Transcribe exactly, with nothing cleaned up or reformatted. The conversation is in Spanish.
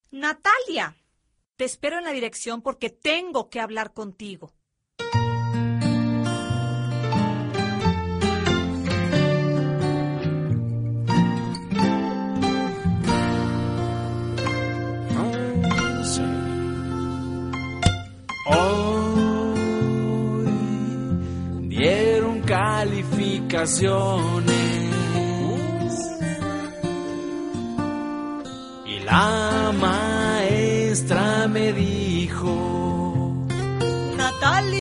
Natalia, te espero en la dirección porque tengo que hablar contigo. Hoy dieron calificaciones y la maestra me dijo: